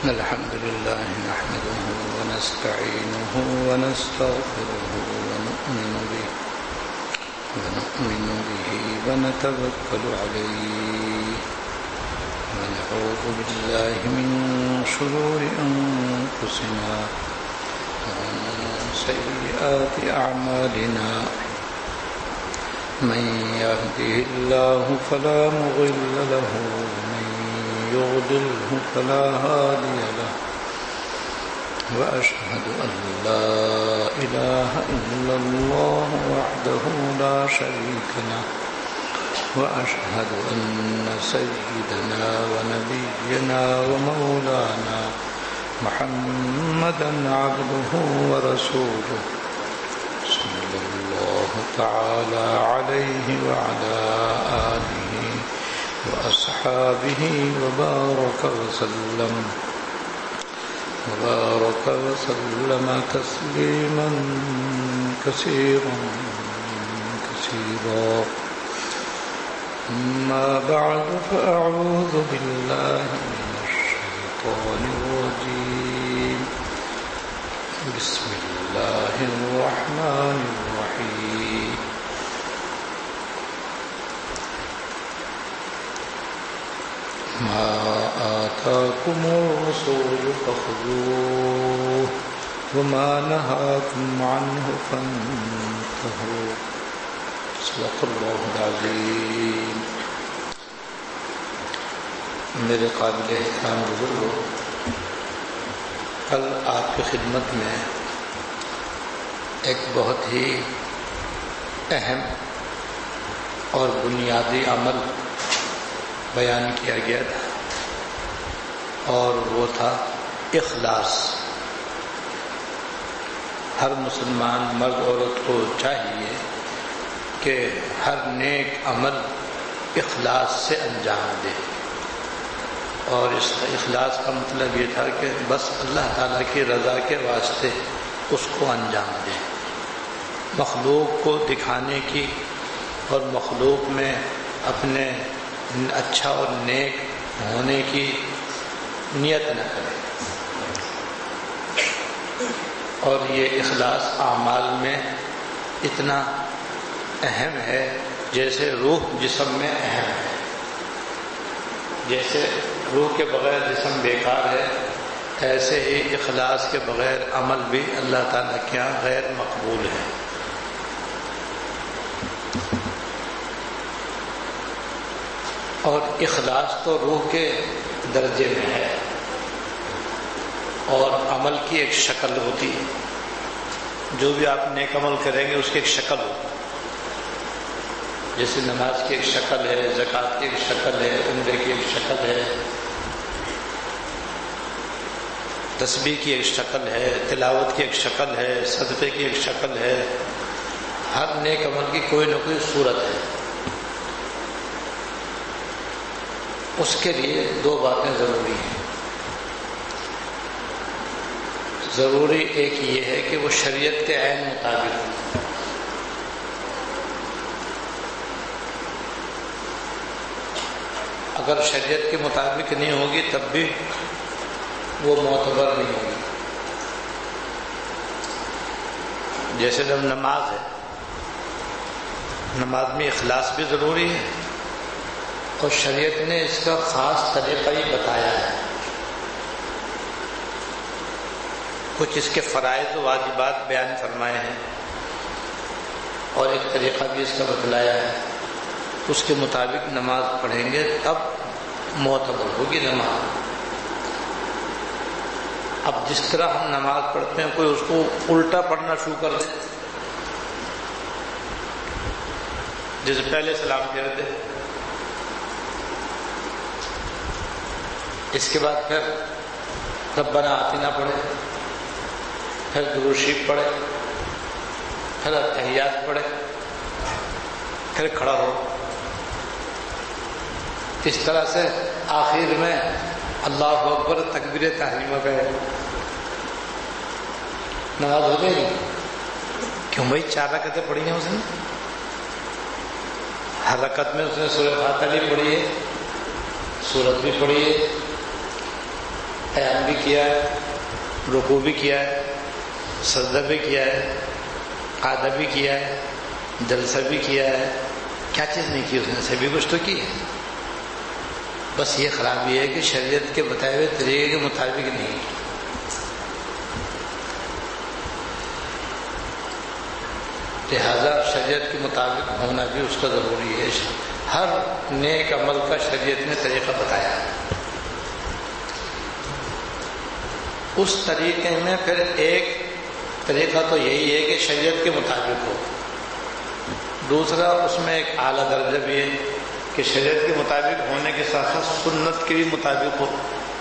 الحمد لله نحمده ونستعينه ونستغفره ونؤمن به ونتوكل عليه ونعوذ بالله من شرور أنفسنا ومن سيئات أعمالنا من يهده الله فلا مضل له ومن يضلله فلا هادي له وأشهد أن لا إله إلا الله وحده لا شريك له وأشهد أن سيدنا ونبينا ومولانا محمدا عبده ورسوله صلى الله تعالى عليه وعلى آله وأصحابه وبارك وسلم تسليما كثيرا أما بعد فأعوذ بالله من الشيطان الرجيم بسم الله الرحمن الرحيم ما آتاكم الرسول فخذوه وما نهاكم عنه فانتهوا صدق اللہ العظیم. میرے قابل احترام بزرگوں، کل آپ کی خدمت میں ایک بہت ہی اہم اور بنیادی عمل بیان کیا گیا تھا، اور وہ تھا اخلاص. ہر مسلمان مرد عورت کو چاہیے کہ ہر نیک عمل اخلاص سے انجام دے، اور اس اخلاص کا مطلب یہ تھا کہ بس اللہ تعالیٰ کی رضا کے واسطے اس کو انجام دے، مخلوق کو دکھانے کی اور مخلوق میں اپنے اچھا اور نیک ہونے کی نیت نہ کرے. اور یہ اخلاص اعمال میں اتنا اہم ہے جیسے روح جسم میں اہم ہے. جیسے روح کے بغیر جسم بیکار ہے، ایسے ہی اخلاص کے بغیر عمل بھی اللہ تعالیٰ کے یہاں غیر مقبول ہے. اور اخلاص تو روح کے درجے میں ہے، اور عمل کی ایک شکل ہوتی ہے. جو بھی آپ نیک عمل کریں گے اس کی ایک شکل ہوتی ہے. جیسے نماز کی ایک شکل ہے، زکوٰۃ کی ایک شکل ہے، عمرے کی ایک شکل ہے، تسبیح کی ایک شکل ہے، تلاوت کی ایک شکل ہے، صدقے کی ایک شکل ہے. ہر نیک عمل کی کوئی نہ کوئی صورت ہے. اس کے لیے دو باتیں ضروری ہیں. ضروری ایک یہ ہے کہ وہ شریعت کے عین مطابق ہو. اگر شریعت کے مطابق نہیں ہوگی تب بھی وہ معتبر نہیں ہوگی. جیسے جب نماز ہے، نماز میں اخلاص بھی ضروری ہے، اور شریعت نے اس کا خاص طریقہ ہی بتایا ہے. کچھ اس کے فرائض و واجبات بیان فرمائے ہیں، اور ایک طریقہ بھی اس کا بتلایا ہے. اس کے مطابق نماز پڑھیں گے تب معتبر ہوگی نماز. اب جس طرح ہم نماز پڑھتے ہیں، کوئی اس کو الٹا پڑھنا شروع کر دے، جیسے پہلے سلام پھیر دے، اس کے بعد پھر ربنا آتنا پڑھے، پھر درود شریف پڑھے، پھر تحیات پڑھے، پھر کھڑا ہو. اس طرح سے آخر میں اللہ اکبر تکبیر تحریمہ کہے. نماز ہو گئی. کیوں بھائی 4 رکعتیں پڑھی ہیں اس نے، ہر رکعت میں اس نے سورہ فاتحہ بھی پڑھی ہے، سورت بھی پڑھی ہے، قیام بھی کیا ہے، رکوع بھی کیا ہے، سجدہ بھی کیا ہے، قعدہ بھی کیا ہے، جلسہ بھی کیا ہے، کیا چیز نہیں کی اس نے؟ سبھی کچھ تو کی ہے. بس یہ خرابی ہے کہ شریعت کے بتائے ہوئے طریقے کے مطابق نہیں. لہذا شریعت کے مطابق ہونا بھی اس کا ضروری ہے. ہر نیک عمل کا شریعت نے طریقہ بتایا ہے. اس طریقے میں پھر ایک طریقہ تو یہی ہے کہ شریعت کے مطابق ہو. دوسرا اس میں ایک اعلیٰ درجہ بھی ہے کہ شریعت کے مطابق ہونے کے ساتھ ساتھ سنت کے بھی مطابق ہو.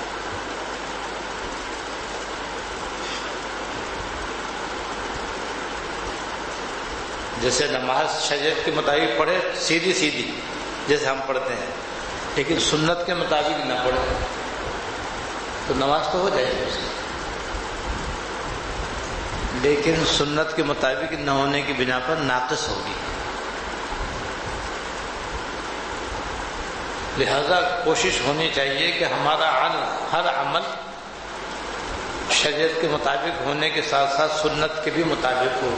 جیسے نماز شریعت کے مطابق پڑھے سیدھی سیدھی جیسے ہم پڑھتے ہیں، لیکن سنت کے مطابق نہ پڑھے تو نماز تو ہو جائے گی اس کی، لیکن سنت کے مطابق نہ ہونے کی بنا پر ناقص ہوگی. لہذا کوشش ہونی چاہیے کہ ہمارا ہر عمل شریعت کے مطابق ہونے کے ساتھ ساتھ سنت کے بھی مطابق ہو.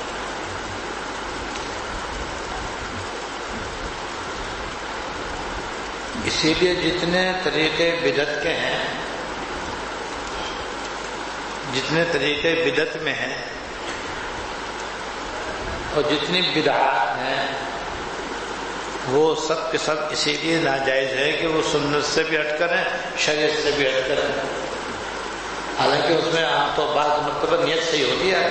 اسی لیے جتنے طریقے بدعت کے ہیں، جتنے طریقے بدعت میں ہیں اور جتنی بدعات ہیں، وہ سب کے سب اسی لیے ناجائز ہے کہ وہ سنت سے بھی ہٹ کر ہیں، شریعت سے بھی ہٹ کر ہیں. حالانکہ اس میں عام طور بعض مرتبہ نیت صحیح ہوتی ہے.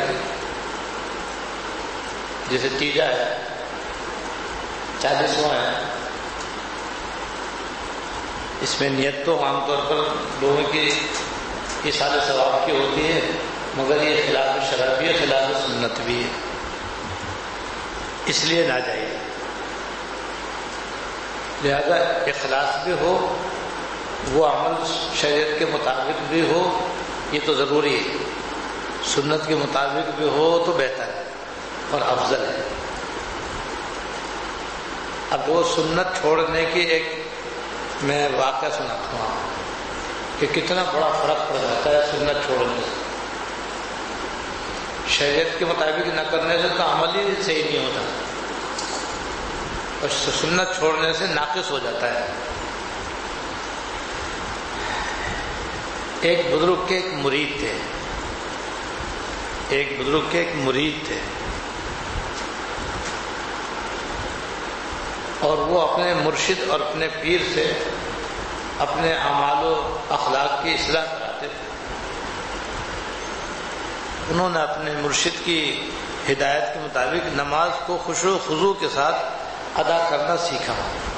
جیسے تیجا ہے، 40واں ہے، اس میں نیت تو عام طور پر لوگوں کی ایصال ثواب کی ہوتی ہے، مگر یہ خلاف شرع بھی ہے، خلاف سنت بھی ہے، اس لیے ناجائز. لہذا اخلاص بھی ہو، وہ عمل شریعت کے مطابق بھی ہو، یہ تو ضروری ہے. سنت کے مطابق بھی ہو تو بہتر ہے اور افضل ہے. اب وہ سنت چھوڑنے کی ایک میں واقعہ سناتا ہوں کہ کتنا بڑا فرق پڑ جاتا ہے سنت چھوڑنے سے. شریعت کے مطابق نہ کرنے سے تو عمل ہی صحیح نہیں ہوتا، اور سنت چھوڑنے سے ناقص ہو جاتا ہے. ایک بزرگ کے ایک مرید تھے، ایک بزرگ کے ایک مرید تھے، اور وہ اپنے مرشد اور اپنے پیر سے اپنے اعمال و اخلاق کی اصلاح کراتے تھے. انہوں نے اپنے مرشد کی ہدایت کے مطابق نماز کو خشوع و خضوع کے ساتھ ادا کرنا سیکھا،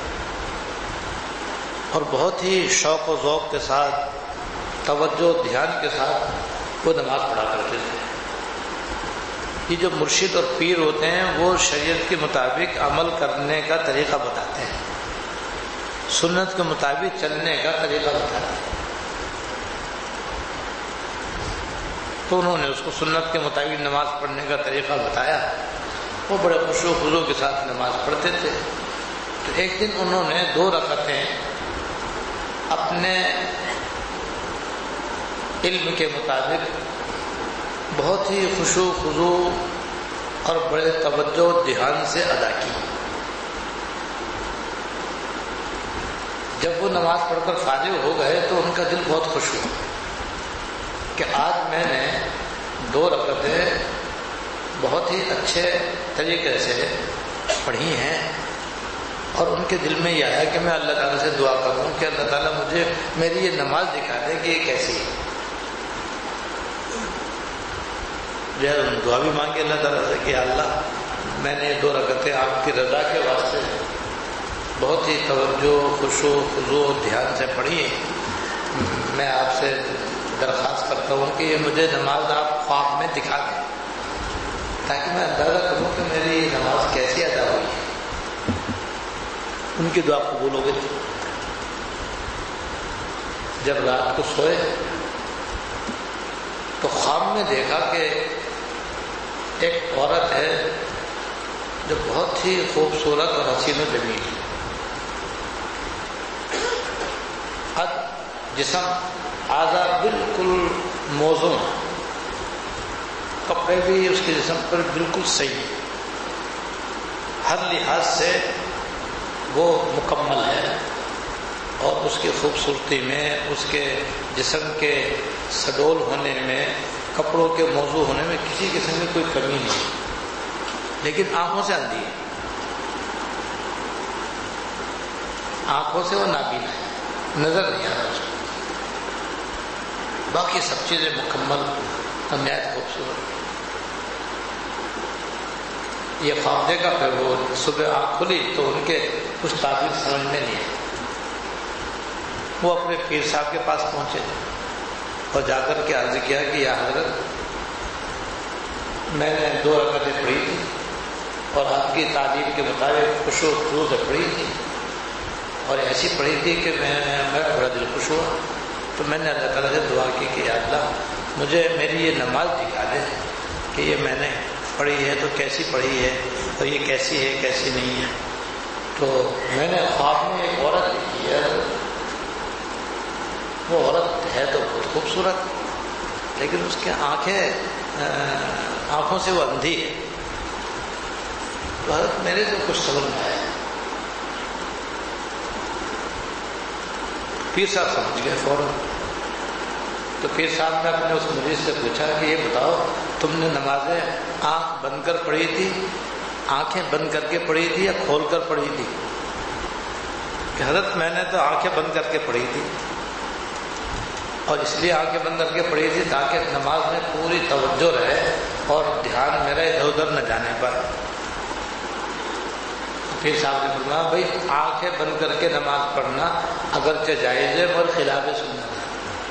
اور بہت ہی شوق و ذوق کے ساتھ، توجہ دھیان کے ساتھ وہ نماز پڑھا کرتے تھے. یہ جو مرشد اور پیر ہوتے ہیں وہ شریعت کے مطابق عمل کرنے کا طریقہ بتاتے ہیں، سنت کے مطابق چلنے کا طریقہ بتاتے ہیں. تو انہوں نے اس کو سنت کے مطابق نماز پڑھنے کا طریقہ بتایا. وہ بڑے خشوع و خضوع کے ساتھ نماز پڑھتے تھے. تو ایک دن انہوں نے 2 رکعتیں اپنے علم کے مطابق بہت ہی خشوع و خضوع اور بڑے توجہ و دھیان سے ادا کی. جب وہ نماز پڑھ کر فارغ ہو گئے تو ان کا دل بہت خوش ہوا کہ آج میں نے 2 رکعتیں بہت ہی اچھے طریقے سے پڑھی ہیں، اور ان کے دل میں یہ آیا کہ میں اللہ تعالیٰ سے دعا کروں کہ اللہ تعالیٰ مجھے میری یہ نماز دکھا دے کہ یہ کیسی ہے. دعا بھی مانگی اللہ تعالیٰ سے کہ اللہ میں نے 2 رکعتیں آپ کی رضا کے واسطے بہت ہی توجہ، خشوع، خضوع، دھیان سے پڑھی. میں آپ سے درخواست کرتا ہوں کہ یہ مجھے نماز آپ خواب میں دکھا دیں تاکہ میں اندازہ کروں کہ میری یہ نماز کیسی ادا ہوئی ہے. ان کی دعا قبول ہو گئی. جب رات کو سوئے تو خواب میں دیکھا کہ ایک عورت ہے جو بہت ہی خوبصورت اور حسین و جمیل ہے. قد، جسم اعضاء بالکل موزوں، کپڑے بھی اس کے جسم پر بالکل صحیح ہیں، ہر لحاظ سے وہ مکمل ہے، اور اس کی خوبصورتی میں، اس کے جسم کے سڈول ہونے میں، کپڑوں کے موضوع ہونے میں کسی قسم کی کوئی کمی نہیں، لیکن آنکھوں سے اندھی ہے، آنکھوں سے وہ نابینا ہے، نظر نہیں آ رہا اس کو، باقی سب چیزیں مکمل، نہایت خوبصورت۔ یہ خواب دیکھا، پھر وہ صبح آنکھ کھلی تو ان کے کچھ تعبیر سمجھ میں نہیں آئی، وہ اپنے پیر صاحب کے پاس پہنچے اور جا کر کے عرض کیا کہ یا حضرت، میں نے 2 رکعتیں پڑھی تھی اور آپ کی تعلیم کے مطابق خشوع و خضوع سے پڑھی تھی، اور ایسی پڑھی تھی کہ میرا بڑا دل خوش ہوا، تو میں نے اللہ تعالیٰ سے دعا کی کہ یا اللہ مجھے میری یہ نماز دکھا دے کہ یہ میں نے پڑھی ہے تو کیسی پڑھی ہے، اور یہ کیسی ہے کیسی نہیں ہے۔ تو میں نے خواب میں ایک عورت دیکھی ہے، وہ عورت ہے تو بہت خوبصورت، لیکن اس کے آنکھوں سے وہ اندھی ہے۔ تو حضرت میرے سے کچھ سمجھ میں آیا، پیر صاحب سمجھ گئے فوراً۔ تو پیر صاحب نے اپنے اس مریض سے پوچھا کہ یہ بتاؤ تم نے نمازیں آنکھ بند کر پڑھی تھی، آنکھیں بند کر کے پڑھی تھی یا کھول کر پڑھی تھی؟ کہ حضرت میں نے تو آنکھیں بند کر کے پڑھی تھی، اور اس لیے آنکھیں بند کر کے پڑھی تھی تاکہ نماز میں پوری توجہ رہے اور دھیان میرا ادھر ادھر نہ جانے پر۔ پھر صاحب نے فرمایا بھائی آنکھیں بند کر کے نماز پڑھنا اگرچہ جائز ہے پر خلاف سنت ہے۔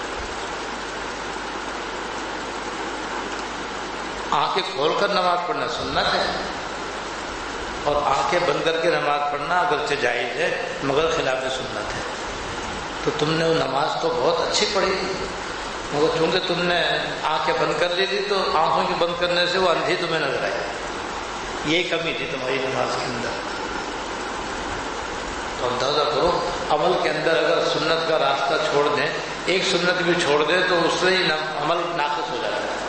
آنکھیں کھول کر نماز پڑھنا سنت ہے، اور آنکھیں بند کر کے نماز پڑھنا اگرچہ جائز ہے مگر خلاف سنت ہے۔ تو تم نے وہ نماز تو بہت اچھی پڑھی تھی، مگر چونکہ تم نے آنکھیں بند کر لی تھی تو آنکھوں کی بند کرنے سے وہ اندھی تمہیں نظر آئی، یہی کمی تھی تمہاری نماز کے اندر۔ تو اندازہ کرو عمل کے اندر اگر سنت کا راستہ چھوڑ دیں، ایک سنت بھی چھوڑ دیں تو اس سے ہی عمل ناقص ہو جاتا ہے۔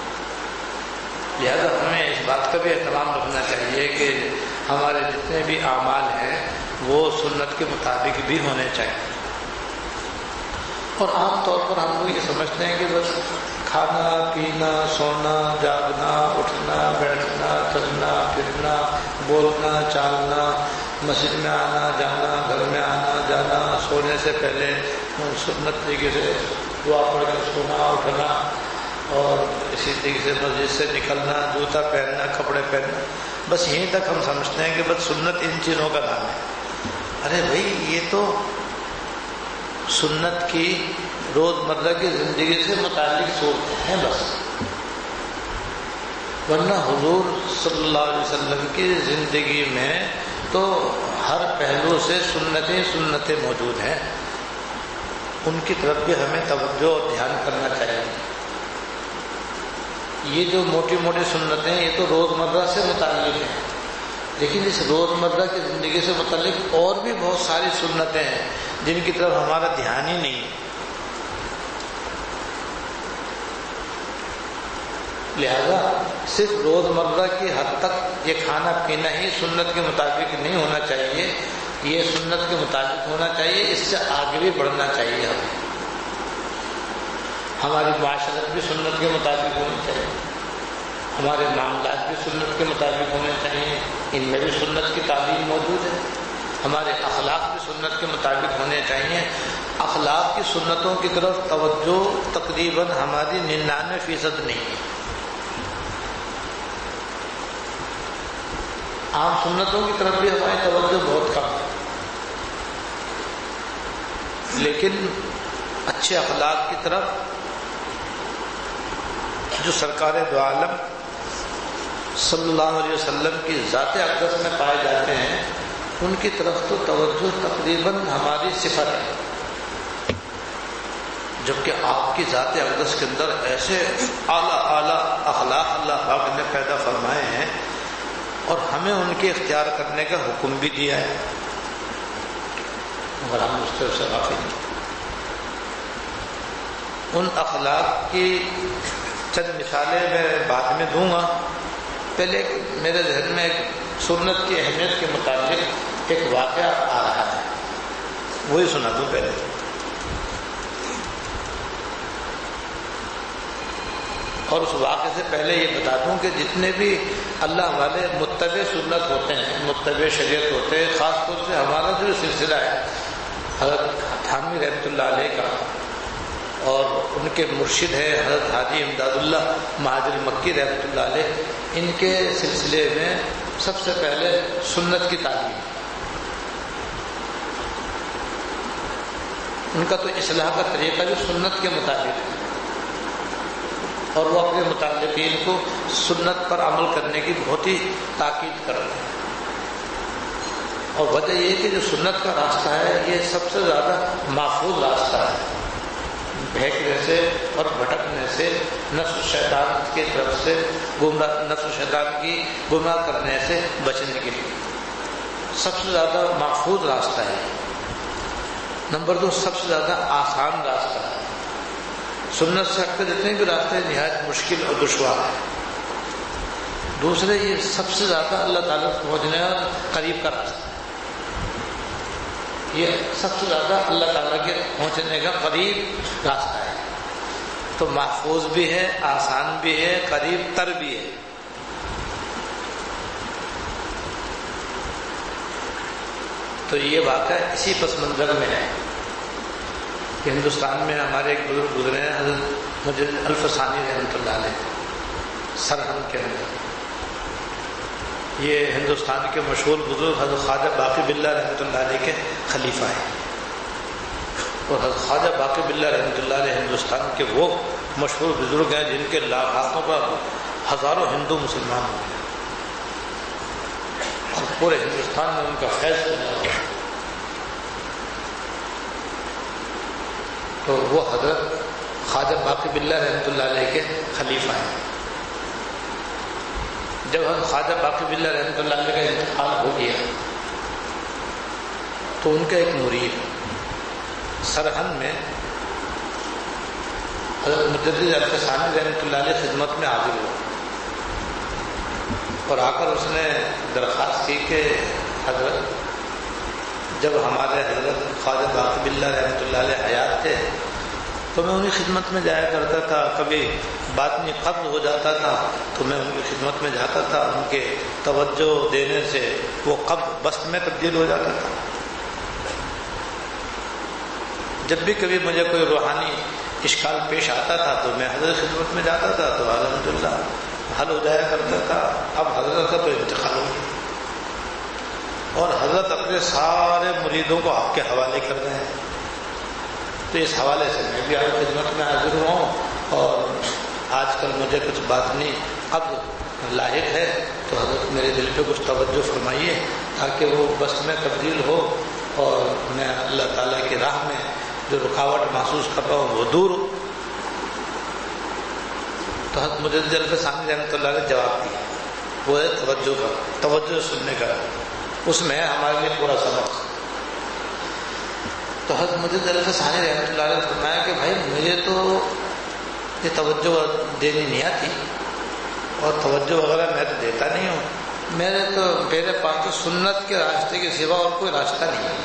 لہذا ہمیں اس بات کا بھی احترام رکھنا چاہیے کہ ہمارے جتنے بھی اعمال ہیں وہ سنت کے مطابق بھی ہونے چاہیے۔ اور عام طور پر ہم لوگ یہ سمجھتے ہیں کہ بس کھانا پینا سونا جاگنا اٹھنا بیٹھنا چلنا پھرنا بولنا چالنا مسجد میں آنا جانا گھر میں آنا جانا سونے سے پہلے سنت طریقے سے دعا پڑھ کے سونا اٹھنا اور اسی طریقے سے مسجد سے نکلنا جوتا پہننا کپڑے پہننا، بس یہیں تک ہم سمجھتے ہیں کہ بس سنت ان چیزوں کا نام ہے۔ ارے بھائی یہ تو سنت کی روزمرہ کی زندگی سے متعلق صورتیں ہیں بس، ورنہ حضور صلی اللہ علیہ وسلم کی زندگی میں تو ہر پہلو سے سنتیں موجود ہیں، ان کی طرف بھی ہمیں توجہ اور دھیان کرنا چاہیے۔ یہ جو موٹی موٹی سنتیں یہ تو روزمرہ سے متعلق ہیں، لیکن اس روزمرہ کی زندگی سے متعلق اور بھی بہت ساری سنتیں ہیں جن کی طرف ہمارا دھیان ہی نہیں ہے۔ لہذا صرف روزمرہ کی حد تک یہ کھانا پینا ہی سنت کے مطابق نہیں ہونا چاہیے، یہ سنت کے مطابق ہونا چاہیے، اس سے آگے بھی بڑھنا چاہیے ہمیں۔ ہماری معاشرت بھی سنت کے مطابق ہونی چاہیے، ہمارے معاملات بھی سنت کے مطابق ہونے چاہیے، ان میں بھی سنت کی تعلیم موجود ہے، ہمارے اخلاق بھی سنت کے مطابق ہونے چاہیے۔ اخلاق کی سنتوں کی طرف توجہ تقریباً ہماری 99% نہیں ہے، عام سنتوں کی طرف بھی ہماری توجہ بہت کم ہے، لیکن اچھے اخلاق کی طرف جو سرکار دو عالم صلی اللہ علیہ وسلم کی ذات اقدس میں پائے جاتے ہیں ان کی طرف تو توجہ تقریباً ہماری صفر ہے، جبکہ آپ کی ذات اقدس کے اندر ایسے اعلیٰ اخلاق اللہ پاک نے پیدا فرمائے ہیں اور ہمیں ان کے اختیار کرنے کا حکم بھی دیا ہے، مگر ہم اس طرف سے غافل نہیں۔ ان اخلاق کی چند مثالیں میں بعد میں دوں گا. پہلے میرے ذہن میں ایک سنت کی اہمیت کے متعلق ایک واقعہ آ رہا ہے، وہی سنا دوں پہلے. اور اس واقعے سے پہلے یہ بتا دوں کہ جتنے بھی اللہ والے متبع سنت ہوتے ہیں، متبع شریعت ہوتے ہیں، خاص طور سے ہمارا جو سلسلہ ہے حضرت تھانوی رحمۃ اللہ علیہ کا، اور ان کے مرشد ہیں حضرت حاجی امداد اللہ مہاجر مکی رحمۃ اللہ علیہ، ان کے سلسلے میں سب سے پہلے سنت کی تعلیم. ان کا تو اصلاح کا طریقہ بھی سنت کے مطابق ہے، اور وہ اپنے متعلقین کو سنت پر عمل کرنے کی بہت ہی تاکید کر رہے ہیں. اور وجہ یہ کہ جو سنت کا راستہ ہے یہ سب سے زیادہ محفوظ راستہ ہے، بہکنے سے اور بھٹکنے سے، نفس شیطان کی طرف سے نفس شیطان کی گمراہ کرنے سے بچنے کے لیے سب سے زیادہ محفوظ راستہ ہے. نمبر 2، سب سے زیادہ آسان راستہ ہے. سنت سے ہٹ کے جتنے بھی راستے نہایت مشکل اور دشوار ہیں. دوسرے، یہ سب سے زیادہ اللہ تعالیٰ کو پہنچنے کا قریب کا راستہ ہے. یہ سب سے زیادہ اللہ تعالیٰ کے پہنچنے کا قریب راستہ ہے. تو محفوظ بھی ہے، آسان بھی ہے، قریب تر بھی ہے. تو یہ واقعہ اسی پس منظر میں ہے کہ ہندوستان میں ہمارے ایک بزرگ گزرے ہیں حضرت مجد الفسانی رحمۃ اللہ علیہ، سرہند کے اندر. یہ ہندوستان کے مشہور بزرگ حضرت خواجہ باقی باللہ رحمۃ اللہ علیہ کے خلیفہ ہیں. اور حضرت خواجہ باقی باللہ رحمۃ اللہ علیہ ہندوستان کے وہ مشہور بزرگ ہیں جن کے ہاتھوں پر ہزاروں ہندو مسلمان ہوئے ہیں، اور پورے ہندوستان میں ان کا فیض بنا ہوا ہے. تو وہ حضرت خواجہ باقی باللہ رحمۃ اللہ علیہ کے خلیفہ ہیں. جب حضرت خواجہ باقی باللہ رحمۃ اللہ علیہ کا انتقال ہو گیا تو ان کا ایک مرید سرہند میں حضرت مجدد الفسانی رحمۃ اللہ علیہ خدمت میں حاضر ہوا، اور آ کر اس نے درخواست کی کہ حضرت، جب ہمارے حضرت خواجہ باقی باللہ رحمۃ اللہ علیہ حیات تھے تو میں انہیں خدمت میں جایا کرتا تھا. کبھی باطنی قبض ہو جاتا تھا تو میں ان کی خدمت میں جاتا تھا. ان کے توجہ دینے سے وہ قبض بست میں تبدیل ہو جاتا تھا. جب بھی کبھی مجھے کوئی روحانی اشکال پیش آتا تھا تو میں حضرت خدمت میں جاتا تھا تو الحمدللہ حل ہو جایا کرتا تھا. اب حضرت کا تو انتقال ہو گیا اور حضرت اپنے سارے مریدوں کو آپ کے حوالے کر رہے ہیں. تو اس حوالے سے میں بھی آپ خدمت میں حاضر ہوا ہوں، اور آج کل مجھے کچھ بات نہیں اب لاحق ہے تو حضرت میرے دل پہ کچھ توجہ فرمائیے تاکہ وہ بس میں تبدیل ہو اور میں اللہ تعالیٰ کی راہ میں جو رکاوٹ محسوس کر رہا ہوں وہ دور ہو. تو حضرت مجدد الفسانی رحمۃ اللہ نے جواب دیا، وہ ہے توجہ کا، توجہ سننے کا. اس میں ہمارے لیے پورا سبق. تو حضرت مجدد الفسانی رحمۃ اللہ نے فرمایا کہ بھائی مجھے تو یہ توجہ دینی نہیں آتی، اور توجہ وغیرہ میں تو دیتا نہیں ہوں. میرے پاس تو سنت کے راستے کے سوا اور کوئی راستہ نہیں ہے.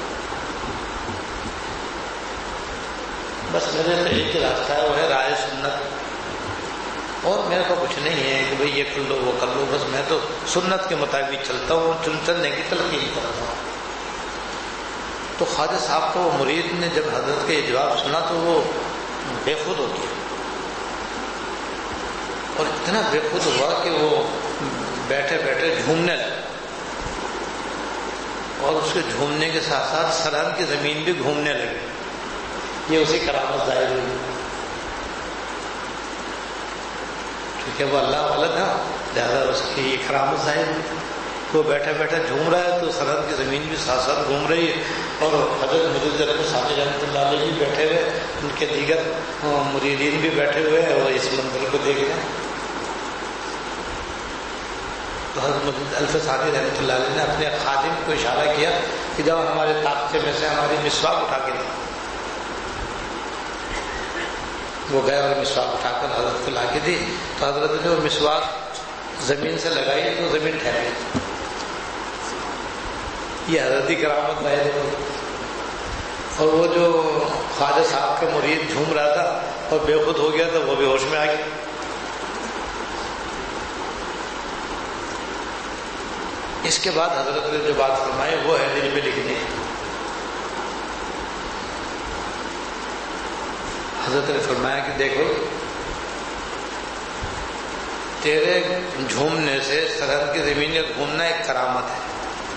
بس میرے تو ایک ہی راستہ ہے، وہ ہے رائے سنت، اور میرے کو کچھ نہیں ہے کہ بھئی یہ کر لو وہ کر لو. بس میں تو سنت کے مطابق چلتا ہوں، چلنے کی تلقین کرتا ہوں. تو خواجہ صاحب کو مرید نے جب حضرت کا یہ جواب سنا تو وہ بے خود ہو گیا، اور اتنا بے خود ہوا کہ وہ بیٹھے بیٹھے جھومنے لگا، اور اس کے جھومنے کے ساتھ ساتھ سرہند کی زمین بھی گھومنے لگی. یہ اسی کرامت ظاہر ہوئی. ٹھیک ہے، وہ اللہ والا تھا، لہٰذا اس کی یہ کرامت ظاہر ہوئی. وہ بیٹھے بیٹھے جھوم رہا ہے تو سرحد کی زمین بھی ساتھ ساتھ گھوم رہی ہے، اور حضرت مجدد الفسانی رحمۃ اللہ علیہ بھی بیٹھے ہوئے، ان کے دیگر مریدین بھی بیٹھے ہوئے ہیں اور اس منظر کو دیکھ رہے ہیں. تو حضرت مجدد الفسانی رحمۃ اللہ علیہ نے اپنے خادم کو اشارہ کیا کہ جب ہمارے طاقچے میں سے ہماری مسواک اٹھا کے دیں. وہ گئے اور مسواک اٹھا کر حضرت کو لا کے دی، تو حضرت نے وہ مسواک زمین سے لگائی تو زمین ٹھہر گئی۔ یہ حضرتی کرامت ہے۔ اور وہ جو خواجہ صاحب کا مرید جھوم رہا تھا اور بے خود ہو گیا تو وہ بے ہوش میں آ گیا۔ اس کے بعد حضرت نے جو بات فرمائی وہ ہے دل میں لکھنے۔ حضرت نے فرمایا کہ دیکھو تیرے جھومنے سے سرحد کی زمینیں گھومنا ایک کرامت ہے،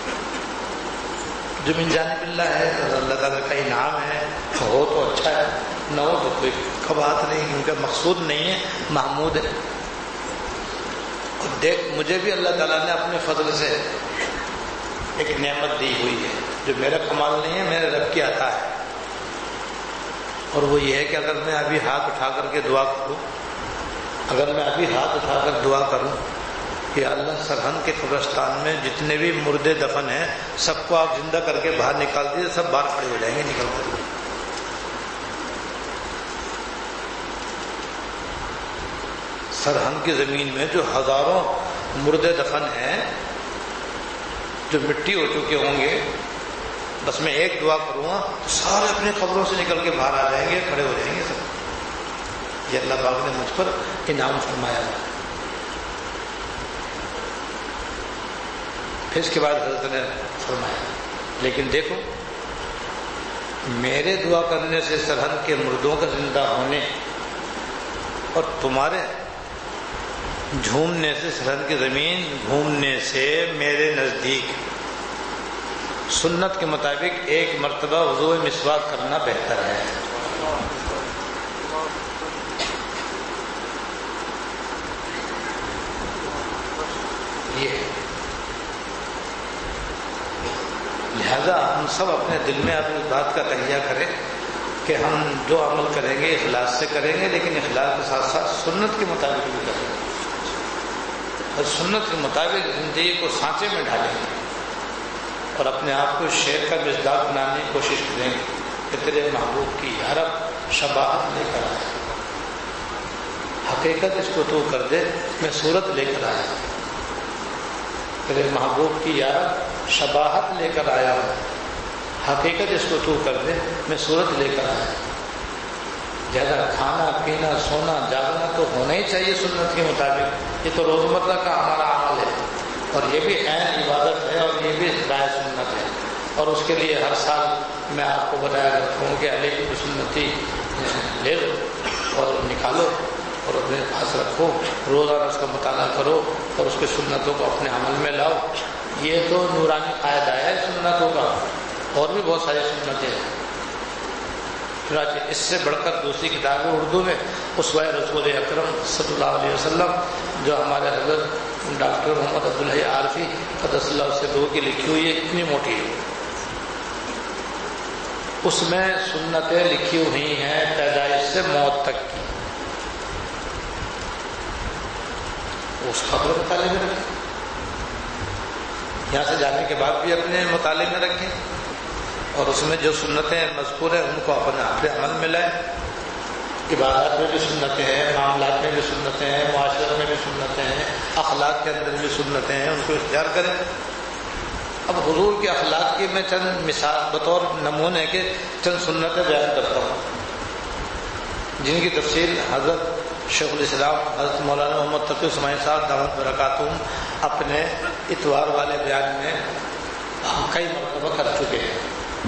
جو من جانب اللہ ہے، اللہ تعالیٰ کا انعام ہے، ہو تو اچھا ہے، نہ ہو تو کوئی بات نہیں، کیونکہ مقصود نہیں ہے، محمود ہے۔ اور دیکھ مجھے بھی اللہ تعالیٰ نے اپنے فضل سے ایک نعمت دی ہوئی ہے جو میرا کمال نہیں ہے، میرے رب کی عطا ہے، اور وہ یہ ہے کہ اگر میں ابھی ہاتھ اٹھا کر کے دعا کروں، اگر میں ابھی ہاتھ اٹھا کر دعا کروں کہ اللہ سرہند کے قبرستان میں جتنے بھی مردے دفن ہیں سب کو آپ زندہ کر کے باہر نکال دیجیے، سب باہر کھڑے ہو جائیں گے نکل کر۔ سرہند کی زمین میں جو ہزاروں مردے دفن ہیں جو مٹی ہو چکے ہوں گے، بس میں ایک دعا کروں گا تو سارے اپنے قبروں سے نکل کے باہر آ جائیں گے، کھڑے ہو جائیں گے سب۔ یہ اللہ پاک نے مجھ پر انعام فرمایا ہے۔ پھر اس کے بعد حضرت نے فرمایا لیکن دیکھو میرے دعا کرنے سے سرحد کے مردوں کا زندہ ہونے اور تمہارے جھومنے سے سرحد کی زمین گھومنے سے میرے نزدیک سنت کے مطابق ایک مرتبہ وضوء مسواک کرنا بہتر ہے۔ یہ لہذا ہم سب اپنے دل میں اب اس بات کا تہیہ کریں کہ ہم جو عمل کریں گے اخلاص سے کریں گے، لیکن اخلاص کے ساتھ ساتھ سنت کے مطابق بھی کریں گے، اور سنت کے مطابق زندگی کو سانچے میں ڈالیں گے اور اپنے آپ کو شیر کا مزداق بنانے کی کوشش کریں گے کہ تیرے محبوب کی یارب شباہت لے کر آیا، حقیقت اس کو تو کر دے میں صورت لے کر آیا، تیرے محبوب کی یارب شباہت لے کر آیا ہوں، حقیقت اس کو تو کر دے میں صورت لے کر آیا۔ زیادہ کھانا پینا سونا جاگنا تو ہونا ہی چاہیے سنت کے مطابق، یہ تو روزمرہ کا ہمارا عمل ہے اور یہ بھی عین عبادت ہے اور یہ بھی رائے سنت ہے، اور اس کے لیے ہر سال میں آپ کو بتایا کرتا ہوں کہ علی کی سنتی لے لو اور نکالو اور اپنے پاس رکھو، روزانہ اس کا مطالعہ کرو اور اس کے سنتوں کو اپنے عمل میں لاؤ۔ یہ تو نورانی قاعدہ ہے سنتوں کا، اور بھی بہت ساری سنتیں ہیں۔ چنانچہ اس سے بڑھ کر دوسری کتاب ہے اردو میں اسوہ رسول اکرم صلی اللہ علیہ وسلم، جو ہمارے حضرت ڈاکٹر محمد عبدالحی عارفی قدس اللہ سے دو کی لکھی ہوئی ہے، اتنی موٹی ہے، اس میں سنتیں لکھی ہوئی ہیں پیدائش سے موت تک کی، اس خبر مطالعے میں رکھیں، یہاں سے جانے کے بعد بھی اپنے مطالعے میں رکھیں، اور اس میں جو سنتیں مذکور ہیں ان کو اپنے عمل میں لائیں۔ عبادات میں بھی سنتیں ہیں، معاملات میں بھی سنتیں ہیں، معاشرت میں بھی سنتیں ہیں، اخلاق کے اندر بھی سنتیں ہیں، ان کو اختیار کریں۔ اب حضور کے اخلاق کی میں چند مثال بطور نمونے کے چند سنتیں بیان کرتا ہوں، جن کی تفصیل حضرت شیخ الاسلام حضرت مولانا محمد تقی اسماعیل صاحب دعوت برکاتہم اپنے اتوار والے بیان میں کئی مرتبہ کر چکے ہیں۔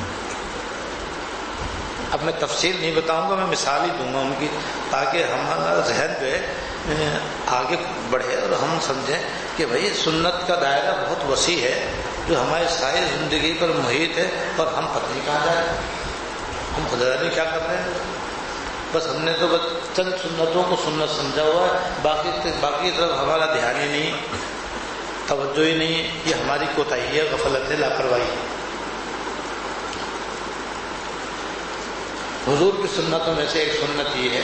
اب میں تفصیل نہیں بتاؤں گا، میں مثال ہی دوں گا ان کی، تاکہ ہمارا ذہن جو ہے آگے بڑھے اور ہم سمجھیں کہ بھائی سنت کا دائرہ بہت وسیع ہے جو ہماری ساری زندگی پر محیط ہے، اور ہم پتہ نہیں کہاں جائیں، ہم خدا نہیں کیا کر رہے ہیں، بس ہم نے تو بس چند سنتوں کو سنت سمجھا ہوا ہے، باقی طرف ہمارا دھیان ہی نہیں، توجہ ہی نہیں، یہ ہماری کوتاہی ہے، غفلت ہے، لاپرواہی ہے۔ حضور کی سنتوں میں سے ایک سنت یہ ہے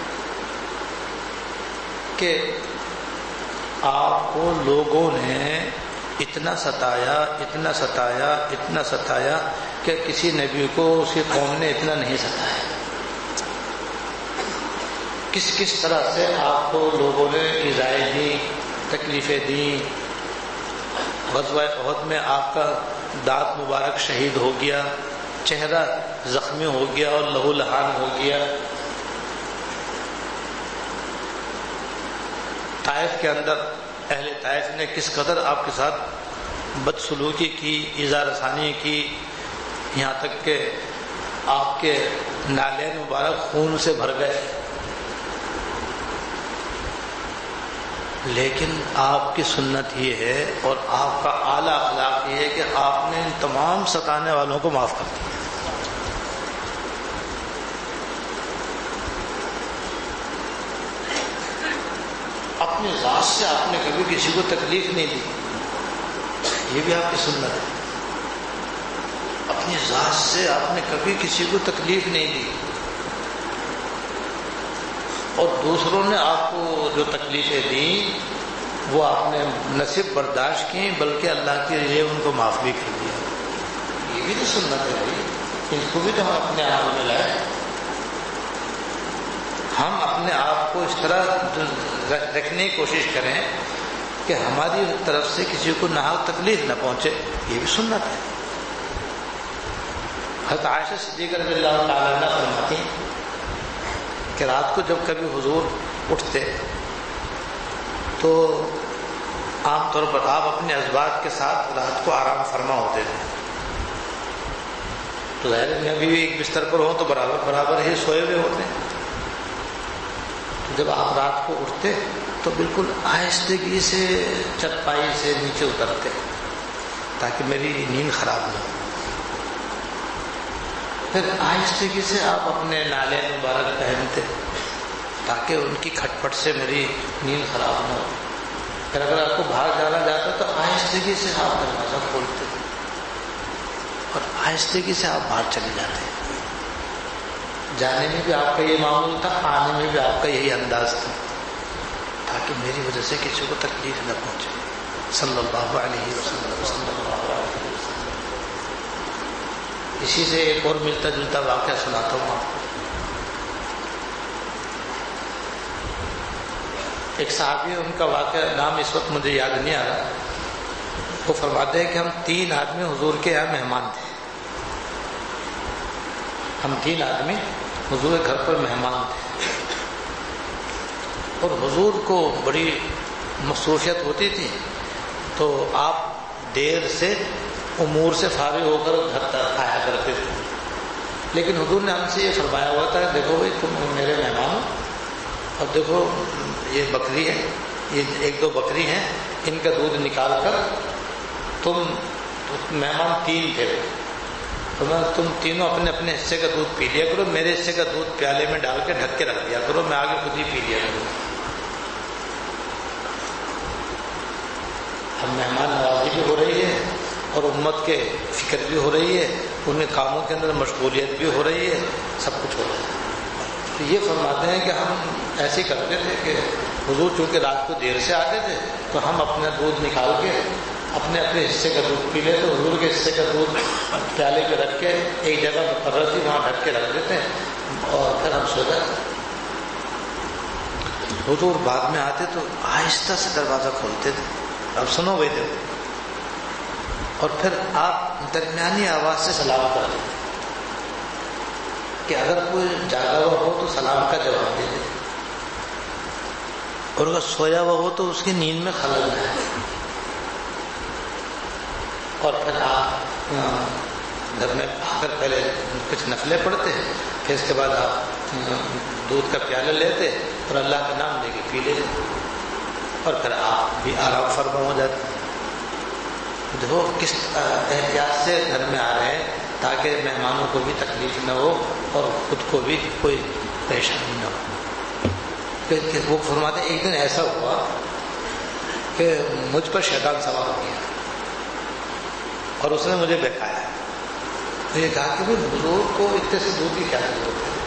کہ آپ کو لوگوں نے اتنا ستایا کہ کسی نبی کو اس کی قوم نے اتنا نہیں ستایا۔ کس کس طرح سے آپ کو لوگوں نے ایذائیں دی، تکلیفیں دیں. غزوہ احد میں آپ کا دانت مبارک شہید ہو گیا، چہرہ زخمی ہو گیا اور لہو لہان ہو گیا. طائف کے اندر اہل طائف نے کس قدر آپ کے ساتھ بدسلوکی کی، ایذا رسانی کی، یہاں تک کہ آپ کے نالین مبارک خون سے بھر گئے. لیکن آپ کی سنت یہ ہے اور آپ کا اعلیٰ اخلاق یہ ہے کہ آپ نے ان تمام ستانے والوں کو معاف کر دیا. اپنی ذات سے آپ نے کبھی کسی کو تکلیف نہیں دی، یہ بھی آپ کی سنت ہے. اپنی ذات سے آپ نے کبھی کسی کو تکلیف نہیں دی، اور دوسروں نے آپ کو جو تکلیفیں دیں وہ آپ نے نہ صرف برداشت کی بلکہ اللہ کے لیے ان کو معاف بھی کر دیا. یہ بھی تو سنت ہے بھائی، اس کو بھی تو ہم اپنے آپ میں لائیں. ہم اپنے آپ کو اس طرح رکھنے کی کوشش کریں کہ ہماری طرف سے کسی کو ناحق تکلیف نہ پہنچے، یہ بھی سنت ہے. حضرت عائشہ صدیقہ رضی اللہ تعالیٰ عنہ فرماتی کہ رات کو جب کبھی حضور اٹھتے تو عام طور پر آپ اپنے ازواج کے ساتھ رات کو آرام فرما ہوتے تھے. تو ظاہر ہے میں بھی ایک بستر پر ہوں تو برابر ہی سوئے ہوئے ہوتے ہیں. جب آپ رات کو اٹھتے تو بالکل آہستگی سے چٹائی سے نیچے اترتے تاکہ میری نیند خراب نہ ہو. پھر آہستگی سے آپ اپنے نالے مبارک پہنتے تاکہ ان کی کھٹ پٹ سے میری نیند خراب نہ ہو. پھر اگر آپ کو باہر جانا جاتا تو آہستگی سے آپ دروازہ کھولتے اور آہستگی سے آپ باہر چلے جاتے. جانے میں بھی آپ کا یہ معمول تھا، آنے میں بھی آپ کا یہی انداز تھا تاکہ میری وجہ سے کسی کو تکلیف نہ پہنچے. صلی اللہ علیہ وسلم. اسی سے ایک اور ملتا جلتا واقعہ سناتا ہوں آپ کو. ایک صحابی ہے، ان کا واقعہ نام اس وقت مجھے یاد نہیں آ رہا. وہ فرماتے ہیں کہ ہم 3 آدمی حضور کے یہاں مہمان تھے. ہم 3 آدمی حضور کے گھر پر مہمان تھے اور حضور کو بڑی مصروفیت ہوتی تھی تو آپ دیر سے امور سے فارغ ہو کر گھر تک آیا کرتے تھے. لیکن حضور نے ہم سے یہ فرمایا ہوا تھا، دیکھو بھائی تم میرے مہمان ہو اور دیکھو یہ بکری ہے، یہ 1-2 بکری ہیں، ان کا دودھ نکال کر تم مہمان 3 تھے تو تم تینوں اپنے اپنے حصے کا دودھ پی لیا کرو، میرے حصے کا دودھ پیالے میں ڈال کے ڈھک کے رکھ دیا کرو، میں آگے خود ہی پی لیا کروں. ہم مہمان نوازی بھی ہو رہی ہے اور امت کے فکر بھی ہو رہی ہے، ان کے کاموں کے اندر مشغولیت بھی ہو رہی ہے، سب کچھ ہو رہا ہے. تو یہ فرماتے ہیں کہ ہم ایسے کرتے تھے کہ حضور چونکہ رات کو دیر سے آتے تھے تو ہم اپنا دودھ نکال کے اپنے اپنے حصے کا دودھ پی لیتے، حضور کے حصے کا دودھ پیالے پہ رکھ کے ایک جگہ مقرر تھی وہاں ڈھک کے رکھ دیتے ہیں اور پھر ہم سو جاتے. حضور بعد میں آتے تو آہستہ سے دروازہ کھولتے تھے، اب سنو بھائی دیکھو، اور پھر آپ درمیانی آواز سے سلام کرتے تھے کہ اگر کوئی جاگا ہوا ہو تو سلام کا جواب دے دے اور اگر سویا ہوا ہو تو اس کی نیند میں خلل نہ ہے. اور پھر آپ گھر میں آ کر پہلے کچھ نفلیں پڑھتے پھر اس کے بعد آپ دودھ کا پیالہ لیتے اور اللہ کا نام لے کے پی لیتے اور پھر آپ بھی آرام فرما ہو جاتے. دیکھو کس احتیاط سے گھر میں آ رہے ہیں تاکہ مہمانوں کو بھی تکلیف نہ ہو اور خود کو بھی کوئی پریشانی نہ ہو. کہ وہ فرماتے ایک دن ایسا ہوا کہ مجھ پر شیطان سوار ہو گیا اور اس نے مجھے بہکایا. تو یہ کہا کہ بزرگ کو اتنے سے دودھ کی کیا ضرورت ہے؟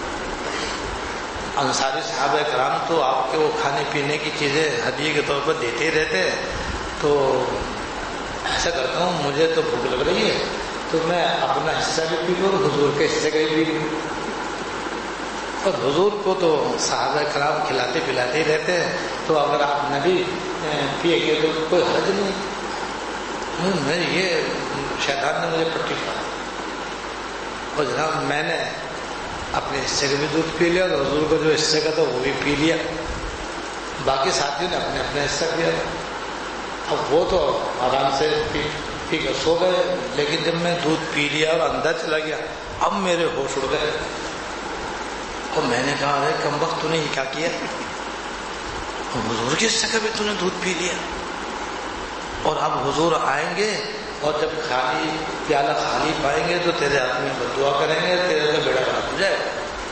انصاری صحابہ کرام تو آپ کے وہ کھانے پینے کی چیزیں ہدیے کے طور پر دیتے ہی رہتے ہیں. تو ایسا کرتا ہوں مجھے تو بھوک لگ رہی ہے تو میں اپنا حصہ بھی پی لوں اور حضور کے حصے کا بھی پی لوں. اور حضور کو تو صحابہ کرام کھلاتے پلاتے ہی رہتے ہیں، تو اگر آپ نبی پیے گے تو کوئی حرج نہیں۔ یہ شیطان نے مجھے پٹی کھا، اور جناب میں نے اپنے حصے کا بھی دودھ پی لیا اور حضور کو جو حصے کا تھا وہ بھی پی لیا، باقی ساتھیوں نے اپنے اپنے حصہ پیا۔ اب وہ تو آرام سے پی کر سو گئے، لیکن جب میں دودھ پی لیا اور اندر چلا گیا، اب میرے ہوش اڑ گئے، اور میں نے کہا ارے کم وقت تو نے یہ کیا کیا، حضور کے حصے کا بھی تو نے دودھ پی لیا، اور اب حضور آئیں گے اور جب خالی پیالہ خالی پائیں گے تو تیرے ہاتھ میں بد دعا کریں گے، تیرے کا بیڑا خراب ہو جائے۔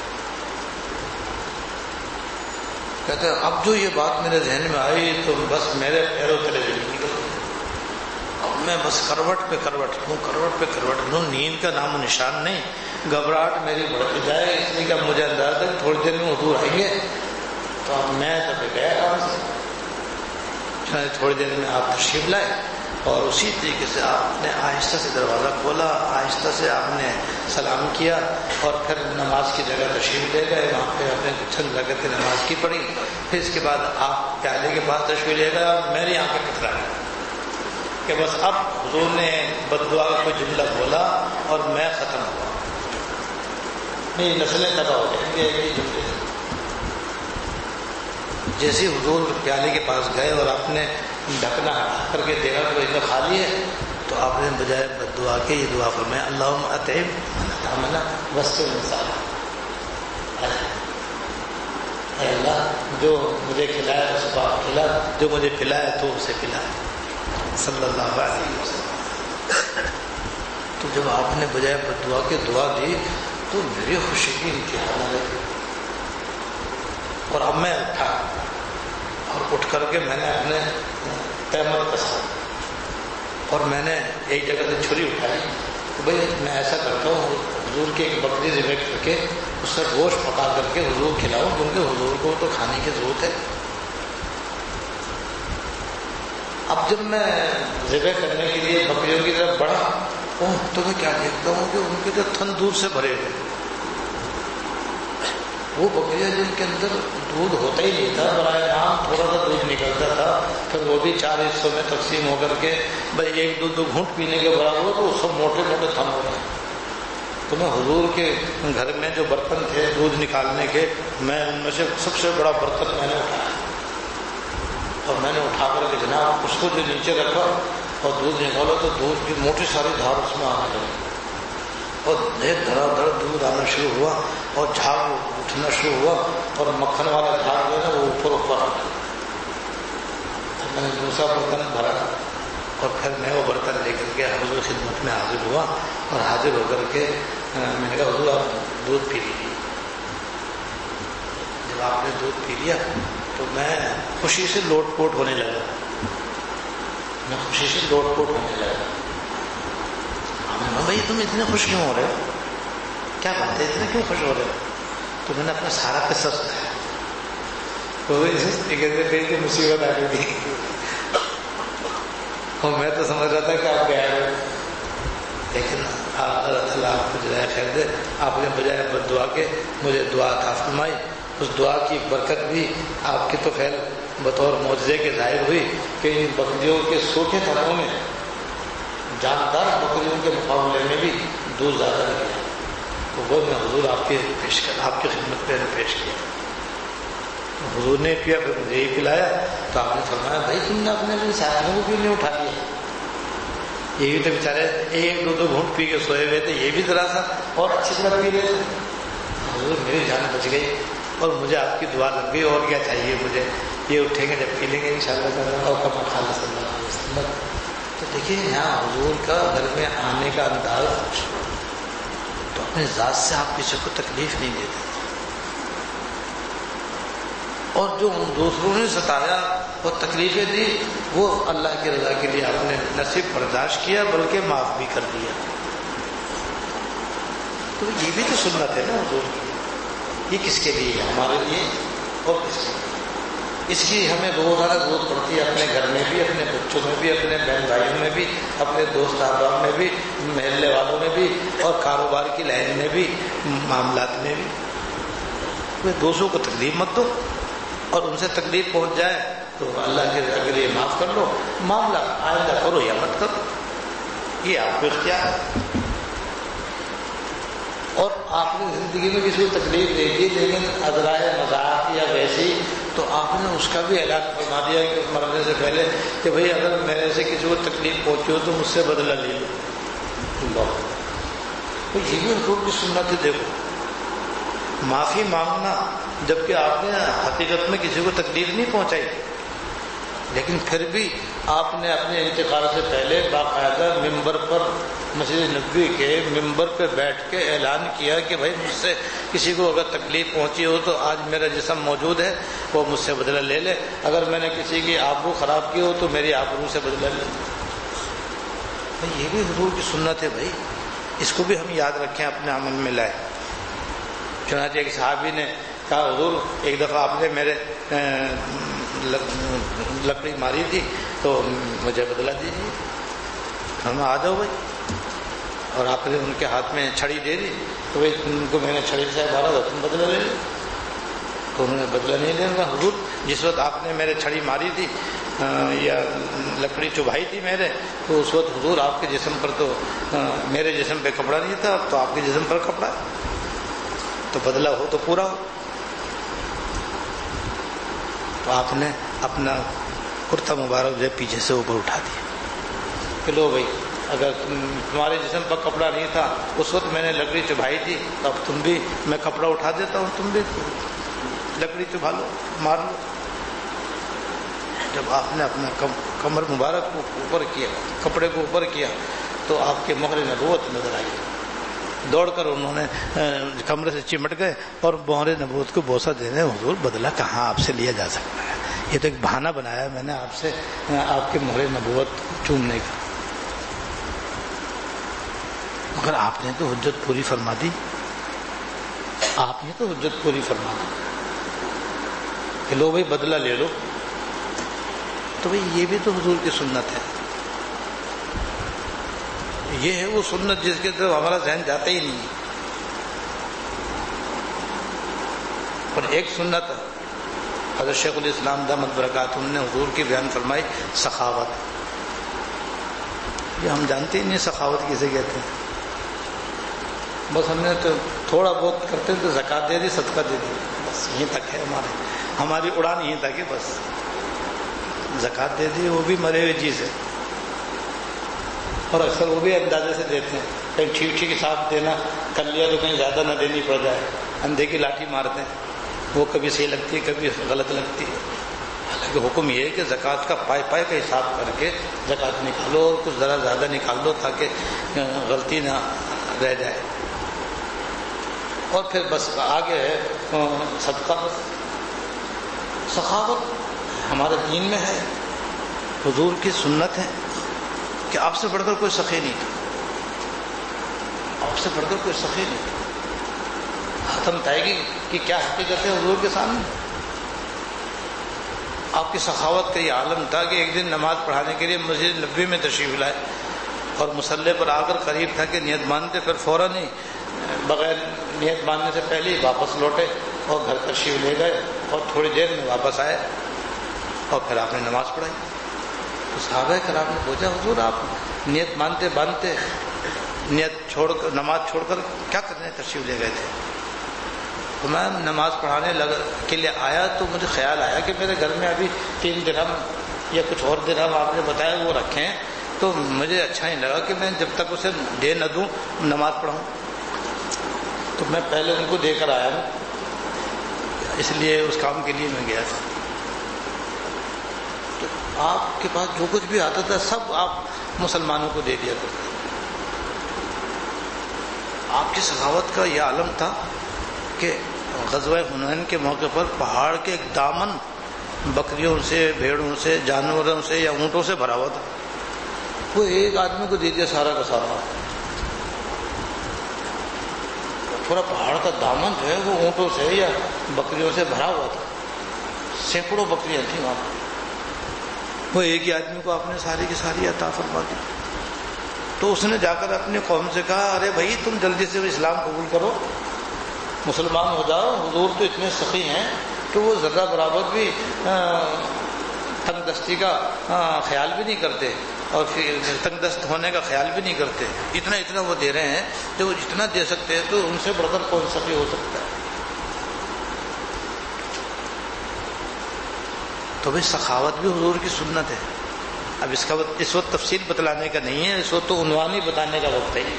کہتے ہیں اب جو یہ بات میرے ذہن میں آئی تو بس میرے پیروں تلے بھی نکل گئے، اب میں بس کروٹ پہ کروٹ ہوں، کروٹ پہ کروٹ ہوں، نیند کا نام و نشان نہیں، گھبراہٹ میری بڑھتی جائے، اس لیے کہ مجھے اندازہ تھا تھوڑی دیر میں حضور آئیں گے، تو اب میں تو گیا کام سے۔ تھوڑی دیر میں آپ تشریف لائے، اور اسی طریقے سے آپ نے آہستہ سے دروازہ کھولا، آہستہ سے آپ نے سلام کیا، اور پھر نماز کی جگہ تشریف لے گئے، وہاں پہ آپ نے چند رکعتیں نماز کی پڑھی، پھر اس کے بعد آپ پیالے کے پاس تشریف لے گئے، اور میری آنکھیں کترا گئی کہ بس اب حضور نے بد دعا کا کوئی جملہ بولا اور میں ختم ہوا، میری نسلیں تباہ ہو جائیں گے ایک ہی جملے سے۔ جیسے حضور پیالے کے پاس گئے اور آپ نے ڈھکنا ہٹا کر کے دیکھا کہ اس میں خالی ہے، تو آپ نے بجائے بد دعا کے یہ دعا فرمایا اللہم اطعم من اطعمنا واسقِ الانسان، اے اللہ جو مجھے کھلایا اس کو آپ کھلا، جو مجھے پلایا تو اسے پلایا، صلی اللہ علیہ وسلم۔ تو جب آپ نے بجائے بد دعا کے دعا دی تو میری خوشی کی انتہا نہ رہی، اور اب میں اٹھا، اور اٹھ کر کے میں نے اپنے تیمم کسا، اور میں نے ایک جگہ سے چھری اٹھائی کہ بھئی میں ایسا کرتا ہوں حضور کی ایک بکری ذبح کر کے اس سے گوشت پکا کر کے حضور کھلاؤں، کیونکہ حضور کو تو کھانے کی ضرورت ہے۔ اب جب میں ذبح کرنے کے لیے بکریوں کی طرف بڑھا تو میں کیا دیکھتا ہوں کہ ان کے تو تھن دودھ سے بھرے ہوئے، وہ بکریاں جن کے اندر دودھ ہوتا ہی نہیں تھا، برائے عام تھوڑا سا دودھ نکلتا تھا، پھر وہ بھی 4 حصوں میں تقسیم ہو کر کے بھائی ایک دو گھونٹ پینے کے برابر ہو، تو وہ سب موٹے موٹے تھن ہو رہے ہیں۔ تو میں حضور کے گھر میں جو برتن تھے دودھ نکالنے کے، میں ان میں سے سب سے بڑا برتن میں نے اٹھایا، اور میں نے اٹھا کر کے جناب اس کو جو نیچے رکھا اور دودھ نکالا تو دودھ کی موٹی ساری دھار اس میں آنے لگی، اور دھڑا دھڑ دودھ آنا شروع ہوا، اور جھاگ اٹھنا شروع ہوا، اور مکھن والا جھاگ جو ہے نا وہ اوپر آ گیا۔ میں نے دوسرا برتن بھرا، اور پھر میں وہ برتن لے کر کے حضور خدمت میں حاضر ہوا، اور حاضر ہو کر کے میں نے کہا حضور آپ دودھ پی لیجیے۔ جب آپ نے دودھ پی لیا تو میں خوشی سے لوٹ پوٹ ہونے لگا، بھائی تم اتنے خوش کیوں ہو رہے ہو، کیا بات ہے اتنے کیوں خوش ہو رہے ہو؟ تو میں نے اپنا سارا قصہ سنایا، تو اس طریقے سے پھر کی مصیبت آ گئی تھی، اور میں تو سمجھ رہا تھا کہ آپ گئے ہو، لیکن اللہ تعالیٰ آپ کو جزائے خیر دے، آپ نے بجائے بد دعا کے مجھے دعا عطا فرمائی، اس دعا کی برکت بھی آپ کی تو خیر بطور معجزے کے ظاہر ہوئی کہ ان بکریوں کے سوکھے تھنوں میں جاندار بکریوں کے مقابلے میں بھی دودھ زیادہ نکلا، تو وہ میں حضور آپ کی خدمت میں نے پیش کیا، حضور نے پیا پھر مجھے ہی پلایا، تو آپ نے فرمایا بھائی تم نے اپنے لیے ساتھیوں کو کیوں نہیں اٹھا لیا، یہ بھی تو بیچارے ایک دو گھونٹ پی کے سوئے ہوئے تھے، یہ بھی ذرا سا اور اچھی طرح پی رہے تھے۔ حضور میری جان بچ گئی اور مجھے آپ کی دعا لگ گئی، اور کیا چاہیے مجھے، یہ اٹھیں گے جب پی لیں گے انشاءاللہ، اور کما خالص صلی اللہ علیہ وسلم۔ تو دیکھیے یہاں حضور کا گھر میں آنے کا انداز، تو اپنے ذات سے آپ کسی کو تکلیف نہیں دیتے، اور جو دوسروں نے ستایا اور تکلیفیں دی وہ اللہ کی رضا کے لیے آپ نے نہ صرف برداشت کیا بلکہ معاف بھی کر دیا۔ تو یہ بھی تو سنت ہے نا حضور کی، یہ کس کے لیے ہے؟ ہمارے لیے اور کس کے لیے؟ اس کی ہمیں روزانہ ضرورت پڑتی ہے، اپنے گھر میں بھی، اپنے بچوں میں بھی، اپنے بہن بھائیوں میں بھی، اپنے دوست احباب میں بھی، محلے والوں میں بھی، اور کاروبار کی لائن میں بھی، معاملات میں بھی۔ دوسروں کو تکلیف مت دو، اور ان سے تکلیف پہنچ جائے تو اللہ کے اگر یہ معاف کر لو، معاملہ آئندہ کرو یا مت کرو، یہ آپ کو اختیار ہے۔ اور آپ نے زندگی میں کسی کو تکلیف دے دی لیکن ادرائے مذاق یا ویسی، تو آپ نے اس کا بھی اعلان فرما دیا کہ مرنے سے پہلے کہ بھئی اگر میرے سے کسی کو تکلیف پہنچی ہو تو مجھ سے بدلہ لے لو۔ اللہ، تو یہ بھی حضور کی سنت ہے۔ دیکھو، معافی مانگنا جبکہ آپ نے حقیقت میں کسی کو تکلیف نہیں پہنچائی، لیکن پھر بھی آپ نے اپنے انتقال سے پہلے باقاعدہ ممبر پر، مسجد نبوی کے ممبر پہ بیٹھ کے اعلان کیا کہ بھائی مجھ سے کسی کو اگر تکلیف پہنچی ہو تو آج میرا جسم موجود ہے، وہ مجھ سے بدلہ لے لے، اگر میں نے کسی کی آبرو خراب کی ہو تو میری آبرو سے بدلہ لے لے۔ یہ بھی حضور کی سنت ہے بھائی، اس کو بھی ہم یاد رکھیں، اپنے عمل میں لائیں۔ چنانچہ ایک صحابی نے کہا حضور ایک دفعہ آپ نے میرے لکڑی ماری تھی تو مجھے بدلہ دیجیے۔ ہم آ جاؤ بھائی، اور آپ نے ان کے ہاتھ میں چھڑی دے دی تو بھائی ان کو میں نے چھڑی سے مارا تھا، تم بدلہ لے لو۔ تو انہوں نے بدلہ نہیں لینا۔ حضور جس وقت آپ نے میرے چھڑی ماری تھی یا لکڑی چبھائی تھی میرے، تو اس وقت حضور آپ کے جسم پر تو میرے جسم پہ کپڑا نہیں تھا، اب تو آپ کے جسم پر کپڑا ہے، تو بدلہ ہو تو پورا ہو۔ تو آپ نے اپنا کرتا مبارک جو پیچھے سے اوپر اٹھا دیا کہ لو بھائی، اگر تمہارے جسم پر کپڑا نہیں تھا اس وقت میں نے لکڑی چبھائی تھی، تو اب تم بھی، میں کپڑا اٹھا دیتا ہوں، تم بھی لکڑی چبھا لو، مار لو۔ جب آپ نے اپنا کمر مبارک کو اوپر کیا، کپڑے کو اوپر کیا، تو آپ کے مہر نبوت نظر آئی۔ دوڑ کر انہوں نے کمرے سے چمٹ گئے اور مہر نبوت کو بوسہ دینے، حضور بدلہ کہاں آپ سے لیا جا سکتا ہے، یہ تو ایک بہانہ بنایا میں نے آپ سے آپ کے مہر نبوت چومنے کا، مگر آپ نے تو حجت پوری فرما دی، آپ نے تو حجت پوری فرما دی کہ لو بھائی بدلہ لے لو۔ تو بھائی یہ بھی تو حضور کی سنت ہے، یہ ہے وہ سنت جس کے طرف ہمارا ذہن جاتا ہی نہیں ہے۔ اور ایک سنت حضرت شیخ الاسلام دامت برکاتہ نے حضور کی بیان فرمائی، سخاوت۔ یہ ہم جانتے ہی نہیں سخاوت کسے کہتے ہیں، بس ہم نے تو تھوڑا بہت کرتے تو زکوٰۃ دے دی، صدقہ دے دی، بس یہیں تک ہے ہماری اڑان یہیں تک ہے، بس زکوٰۃ دے دی، وہ بھی مرے ہوئے چیز ہے، اور اکثر وہ بھی اندازے سے دیتے ہیں، کہیں ٹھیک ٹھیک حساب دینا کر لیا تو کہیں زیادہ نہ دینی پڑ جائے، اندھے کی لاٹھی مارتے ہیں، وہ کبھی صحیح لگتی ہے کبھی غلط لگتی ہے۔ حالانکہ حکم یہ ہے کہ زکوٰۃ کا پائے پائے کا حساب کر کے زکوٰۃ نکالو، اور کچھ ذرا زیادہ نکال دو تاکہ غلطی نہ رہ جائے۔ اور پھر بس آگے ہے صدقہ۔ سخاوت ہمارے دین میں ہے، حضور کی سنت ہے کہ آپ سے بڑھ کر کوئی سخی نہیں تھا، آپ سے بڑھ کر کوئی سخی نہیں تھا۔ ختم پائے گی کہ کیا حقیقت ہے حضور کے سامنے۔ آپ کی سخاوت کا یہ عالم تھا کہ ایک دن نماز پڑھانے کے لیے مسجد نبوی میں تشریف لائے، اور مصلی پر آ کر قریب تھا کہ نیت باندھتے، پھر فوراً ہی بغیر نیت باندھنے سے پہلے ہی واپس لوٹے اور گھر تشریف لے گئے، اور تھوڑی دیر میں واپس آئے، اور پھر آپ نے نماز پڑھائی۔ تو صحابہ کرام نے پوچھا حضور آپ نیت باندھتے نیت چھوڑ کر، نماز چھوڑ کر کیا کرنے تشریف لے گئے تھے؟ تو میں نماز پڑھانے کے لیے آیا تو مجھے خیال آیا کہ میرے گھر میں ابھی 3 درہم یا کچھ اور درہم آپ نے بتایا وہ رکھے ہیں، تو مجھے اچھا نہیں لگا کہ میں جب تک اسے دے نہ دوں نماز پڑھاؤں، تو میں پہلے ان کو دے کر آیا ہوں، اس لیے اس کام کے لیے میں گیا تھا۔ تو آپ کے پاس جو کچھ بھی آتا تھا سب آپ مسلمانوں کو دے دیا کرتے۔ آپ کی سخاوت کا یہ عالم تھا کہ غزوہ حنین کے موقع پر پہاڑ کے ایک دامن بکریوں سے، بھیڑوں سے، جانوروں سے یا اونٹوں سے بھرا ہوا تھا، وہ ایک آدمی کو دے دیا سارا کا سارا۔ پورا پہاڑ کا دامن جو ہے وہ اونٹوں سے یا بکریوں سے بھرا ہوا تھا، سینکڑوں بکریاں تھیں وہاں، وہ ایک ہی آدمی کو آپ نے ساری کی ساری عطا فرما دی۔ تو اس نے جا کر اپنی قوم سے کہا ارے بھائی تم جلدی سے اسلام قبول کرو، مسلمان ہو جاؤ، حضور تو اتنے سخی ہیں کہ وہ ذرہ برابر بھی تنگ دستی کا خیال بھی نہیں کرتے، اور پھر تنگ دست ہونے کا خیال بھی نہیں کرتے. اتنا وہ دے رہے ہیں، جو وہ جتنا دے سکتے ہیں تو ان سے بڑھ کر کون سخی ہو سکتا ہے. تو بھائی سخاوت بھی حضور کی سنت ہے. اب اس وقت تفصیل بتلانے کا نہیں ہے، اس وقت تو عنوان ہی بتانے کا وقت ہے.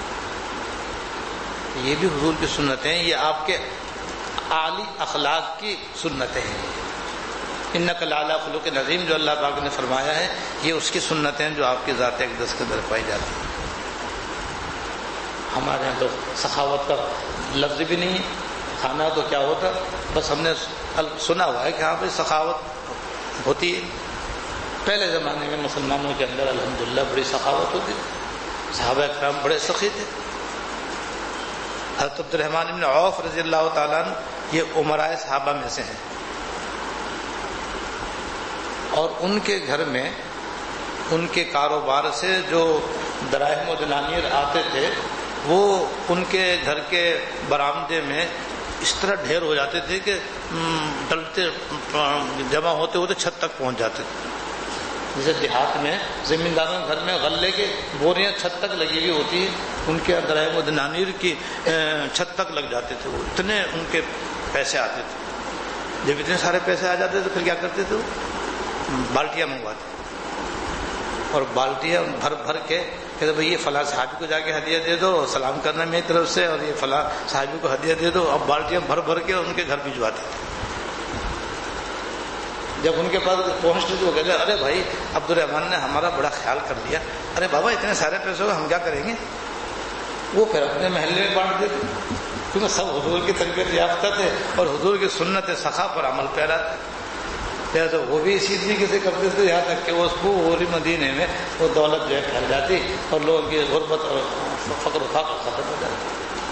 یہ بھی حضور کی سنتیں ہیں، یہ آپ کے اعلی اخلاق کی سنتیں ہیں. انک لعلی خلق عظیم جو اللہ پاک نے فرمایا ہے، یہ اس کی سنتیں ہیں جو آپ کی ذات اقدس کے اندر پائی جاتی ہیں. ہمارے یہاں تو سخاوت کا لفظ بھی نہیں ہے. کھانا تو کیا ہوتا، بس ہم نے سنا ہوا ہے کہ ہاں بھائی سخاوت ہوتی ہے. پہلے زمانے میں مسلمانوں کے اندر الحمدللہ بڑی سخاوت ہوتی تھی. صحابہ کرام بڑے سخی تھے. حضرت عبدالرحمن بن عوف رضی اللہ تعالیٰ عنہ یہ عمرائے صحابہ میں سے ہیں، اور ان کے گھر میں ان کے کاروبار سے جو دراہم و دنانیر آتے تھے وہ ان کے گھر کے برآمدے میں اس طرح ڈھیر ہو جاتے تھے کہ ڈلتے جمع ہوتے ہوتے چھت تک پہنچ جاتے تھے. جیسے دیہات میں زمینداروں کے گھر میں غلے کے بوریاں چھت تک لگی ہوئی ہوتی ہیں، ان کے دراہم و دنانیر کی چھت تک لگ جاتے تھے. وہ اتنے ان کے پیسے آتے تھے. جب اتنے سارے پیسے آ جاتے تو پھر کیا کرتے تھے، بالٹیاں منگواتے اور بالٹیاں بھر بھر کے کہتے بھائی یہ فلاں صحابی کو جا کے ہدیہ دے دو، سلام کرنا میری طرف سے، اور یہ فلاں صحابی کو ہدیہ دے دو. اب بالٹیاں بھر بھر کے ان کے گھر بھجواتے تھے. جب ان کے پاس پہنچتے تو وہ کہتے ارے بھائی عبدالرحمن نے ہمارا بڑا خیال کر لیا. ارے بابا اتنے سارے پیسوں کا ہم کیا کریں گے؟ وہ پھر اپنے محلے میں بانٹ دیتے، کیونکہ سب حضور کی تربیت یافتہ تھے اور حضور کی سنت سخا پر عمل پیرا تھے. تو وہ بھی اسی طریقے سے کرتے تھے، یہاں تک کہ اس پوری مدینے میں وہ دولت جو ہے پھیل جاتی اور لوگوں کی غربت اور فقر و فاقہ ختم ہو جاتی.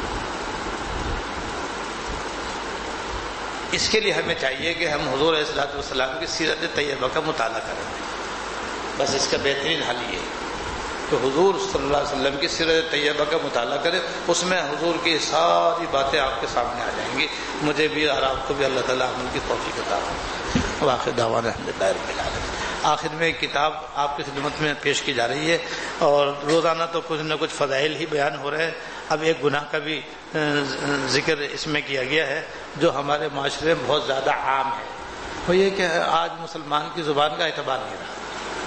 اس کے لیے ہمیں چاہیے کہ ہم حضور علیہ الصلوۃ والسلام کی سیرت طیبہ کا مطالعہ کریں. بس اس کا بہترین حل یہ کہ حضور صلی اللہ علیہ وسلم کی سیرت طیبہ کا مطالعہ کریں. اس میں حضور کی ساری باتیں آپ کے سامنے آ جائیں گی. مجھے بھی اور آپ کو بھی اللہ تعالیٰ عمل کی توفیق عطا فرمائے. وآخر دعوانا الحمدللہ رب العالمین. آخر میں ایک کتاب آپ کی خدمت میں پیش کی جا رہی ہے، اور روزانہ تو کچھ نہ کچھ فضائل ہی بیان ہو رہے ہیں. اب ایک گناہ کا بھی ذکر اس میں کیا گیا ہے جو ہمارے معاشرے میں بہت زیادہ عام ہے. وہ یہ کہ آج مسلمان کی زبان کا اعتبار نہیں رہا.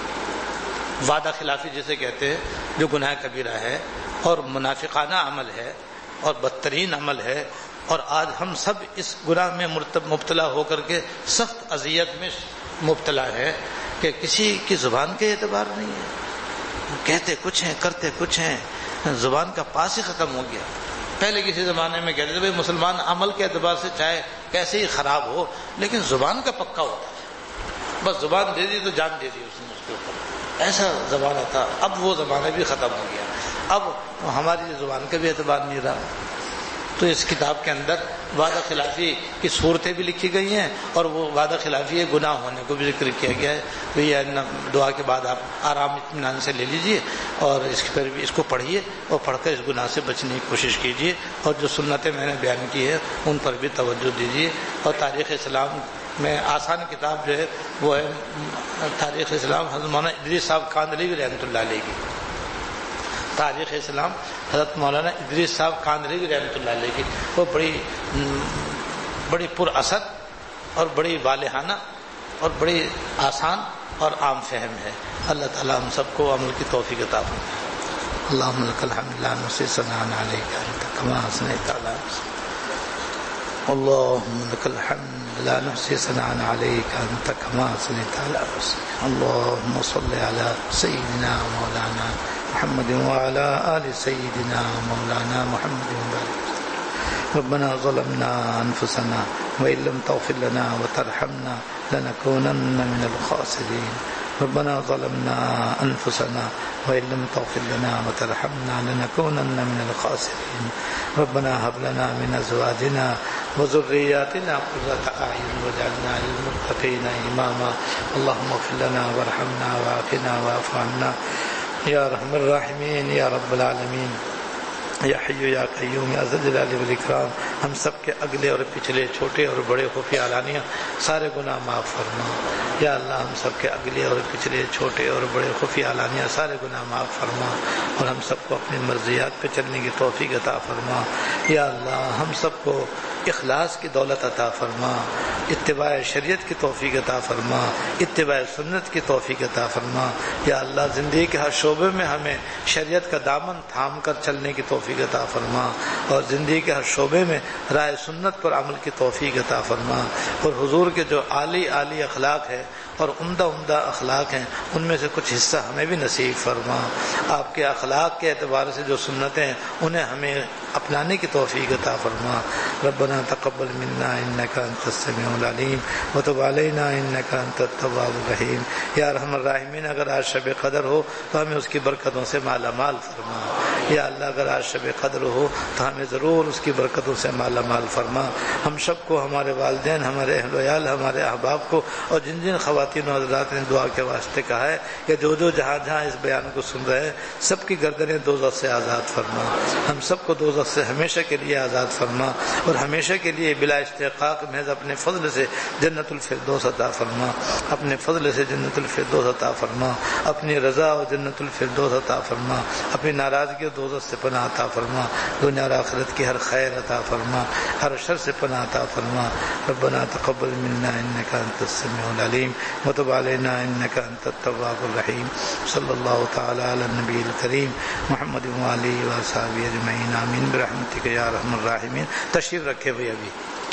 وعدہ خلافی جسے کہتے ہیں، جو گناہ کبیرہ ہے اور منافقانہ عمل ہے اور بدترین عمل ہے. اور آج ہم سب اس گناہ میں مبتلا ہو کر کے سخت اذیت میں مبتلا ہے کہ کسی کی زبان کے اعتبار نہیں ہے. کہتے کچھ ہیں، کرتے کچھ ہیں. زبان کا پاس ہی ختم ہو گیا. پہلے کسی زمانے میں کہتے تھے بھائی مسلمان عمل کے اعتبار سے چاہے کیسے ہی خراب ہو لیکن زبان کا پکا ہوتا ہے. بس زبان دے دی تو جان دے دی اس نے اس کے اوپر. ایسا زمانہ تھا. اب وہ زمانہ بھی ختم ہو گیا. اب ہماری زبان کا بھی اعتبار نہیں رہا. تو اس کتاب کے اندر وعدہ خلافی کی صورتیں بھی لکھی گئی ہیں اور وہ وعدہ خلافی گناہ ہونے کو بھی ذکر کیا گیا ہے. تو یہ دعا کے بعد آپ آرام اطمینان سے لے لیجئے اور اس کو پڑھیے اور پڑھ کر اس گناہ سے بچنے کی کوشش کیجیے. اور جو سنتیں میں نے بیان کی ہے ان پر بھی توجہ دیجیے. اور تاریخ اسلام میں آسان کتاب جو ہے وہ ہے تاریخ اسلام حضرت مولانا ادریس صاحب کاندھلوی رحمۃ اللہ علیہ کی. تاریخ اسلام حضرت مولانا ادریس صاحب کاندھلوی رحمۃ اللہ علیہ کی. وہ بڑی پر اثر اور بڑی والہانہ اور بڑی آسان اور عام فہم ہے. اللہ تعالی ہم سب کو عمل کی توفیق عطا فرمائے. اللہم لک الحمد لا نحصی ثناء علیک انت کما اثنیت علی نفسک. اللہم لک الحمد لا نحصی ثناء علیک انت کما اثنیت علی نفسک. اللہم صل علی سیدنا مولانا محمد وعلى آل سيدنا مولانا محمد وبارك. ربنا ظلمنا أنفسنا وإن لم تغفر لنا وترحمنا لنكونن من الخاسرين. ربنا ظلمنا أنفسنا وإن لم تغفر لنا وترحمنا لنكونن من الخاسرين. ربنا هب لنا من أزواجنا وذرياتنا قرة أعين واجعلنا للمتقين إماما. اللهم اغفر لنا وارحمنا وعافنا واعف عنا یا رحم الراحمین یا رب العالمین. یا حی یا قیوم یا ذا الجلال والاکرام ہم سب کے اگلے اور پچھلے چھوٹے اور بڑے خفیہ علانیہ سارے گناہ معاف فرما۔ یا اللہ ہم سب کے اگلے اور پچھلے چھوٹے اور بڑے خفیہ علانیہ سارے گناہ معاف فرما، اور ہم سب کو اپنی مرضیات پہ چلنے کی توفیق عطا فرما۔ یا اللہ ہم سب کو اخلاص کی دولت عطا فرما، اتباع شریعت کی توفیق عطا فرما، اتباع سنت کی توفیق عطا فرما۔ یا اللہ زندگی کے ہر شعبے میں ہمیں شریعت کا دامن تھام کر چلنے کی توفیق عطا فرما، اور زندگی کے ہر شعبے میں رائے سنت پر عمل کی توفیق عطا فرما، اور حضور کے جو عالی اخلاق ہے اور عمدہ اخلاق ہیں ان میں سے کچھ حصہ ہمیں بھی نصیب فرما۔ آپ کے اخلاق کے اعتبار سے جو سنتیں ہیں انہیں ہمیں اپنانے کی توفیق عطا فرما۔ ربنا تقبل منا انک انت السمیع العلیم وتب علینا انک انت التواب الرحیم۔ یا ارحم الراحمین اگر آج شب قدر ہو تو ہمیں اس کی برکتوں سے مالا مال فرما۔ یا اللہ اگر آج شب قدر ہو تو ہمیں ضرور اس کی برکتوں سے مالا مال فرما۔ ہم سب کو، ہمارے والدین، ہمارے اہل و عیال، ہمارے احباب کو، اور جن جن خواتین و حضرات نے دعا کے واسطے کہا ہے کہ جو جہاں اس بیان کو سن رہے ہیں سب کی گردنیں دوزخ سے آزاد فرما۔ ہم سب کو دوزخ سے ہمیشہ کے لیے آزاد فرما، اور ہمیشہ کے لیے بلا استحقاق محض اپنے فضل سے جنت الفردوس عطا فرما، اپنے فضل سے جنت الفردوس عطا فرما، اپنی رضا اور جنت الفردوس عطا فرما، اپنی ناراضگی اور دوزخ سے پناہ عطا فرما، دنیا اور آخرت کی ہر خیر عطا فرما، ہر شر سے پناہ عطا فرما۔ ربنا تقبل منا انک انت السمیع العلیم وتب علینا انک انت التواب الرحیم۔ صلی اللہ تعالی علی النبی الکریم محمد و آلہ و صحبہ اجمعین، آمین برحمتک یا ارحم الراحمین۔ تشریف رکھے بھائی ابھی